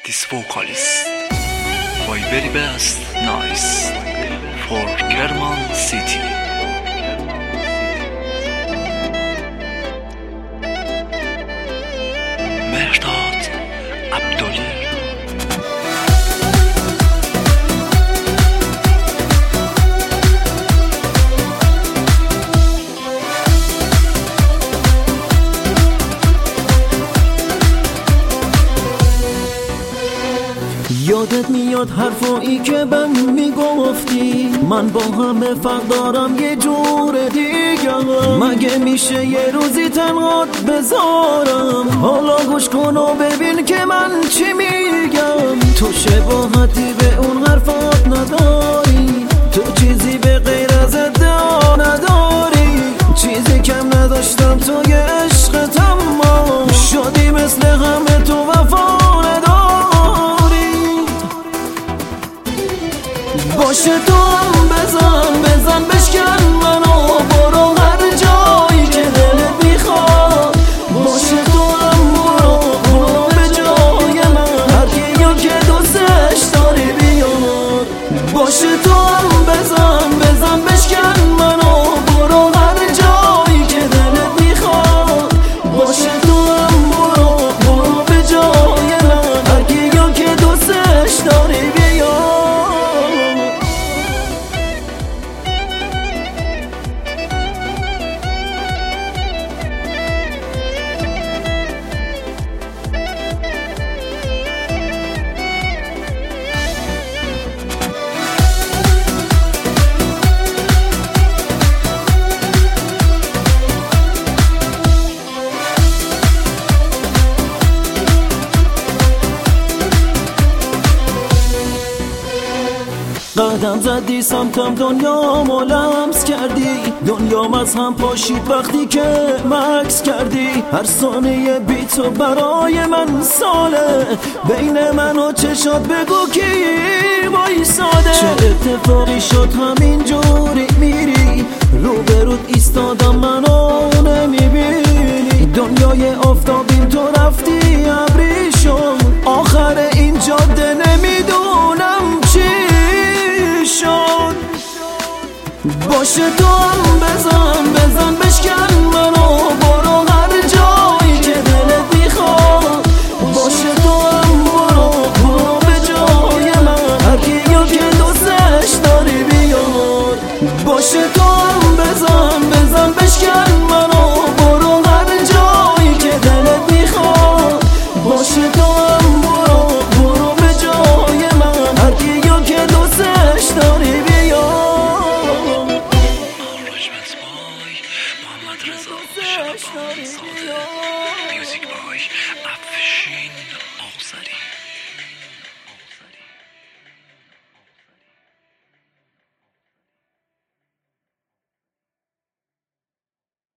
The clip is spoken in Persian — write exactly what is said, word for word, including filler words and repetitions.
This vocalist my very best nice for Kerman City. مهرداد عبدلی. یادت میاد حرفایی که من میگفتی من با همه فرق دارم یه جور دیگه، مگه میشه یه روزی تنهات بذارم؟ حالا گوش کن و ببین که من چی میگم. تو شباهتی به اون حرفات نداری، تو چیزی به غیر از ادعا نداری، چیزی کم نداشتم توی عشقت اما شدی مثل همه تو وفا باشه. تو هم بزن بزن بشکن منو، برو هر جایی که دلت میخواد. باشه تو هم برو برو به جای من، هر کیو که دوستش داری بیار. باشه تو هم بزن بزن بشکن منو، برو هر جایی که دلت میخواد. باشه تو هم برو برو به جای من، هر کیو که دوستش داری بیار. قدم زدی سمتم، دنیا لمس کردی، دنیام از هم پاشید وقتی که مکس کردی. هر ثانیه بی تو برای من ساله، بین من و چشات بگو کی وایساده. چه اتفاقی شد همین جوری میری، روبرود ایستادم منو نمیبینی. دنیای آفتابیم تو رفتی ابری شد، آخر این جاده نمیدونم چی شد. باشه تو هم بزن بزن بشکن منو، برو هر جایی که دلت میخواد. باشه تو هم برو برو به جای من، هر کیو که دوستش داری بیار. باشه تو هم بزن بزن بشکن منو، برو هر جایی که دلت میخواد. باشه تو هم برو برو به جای من، هر کیو که دوستش داری بیار. محمد رضا شبان ساده، میوزیک بای افشین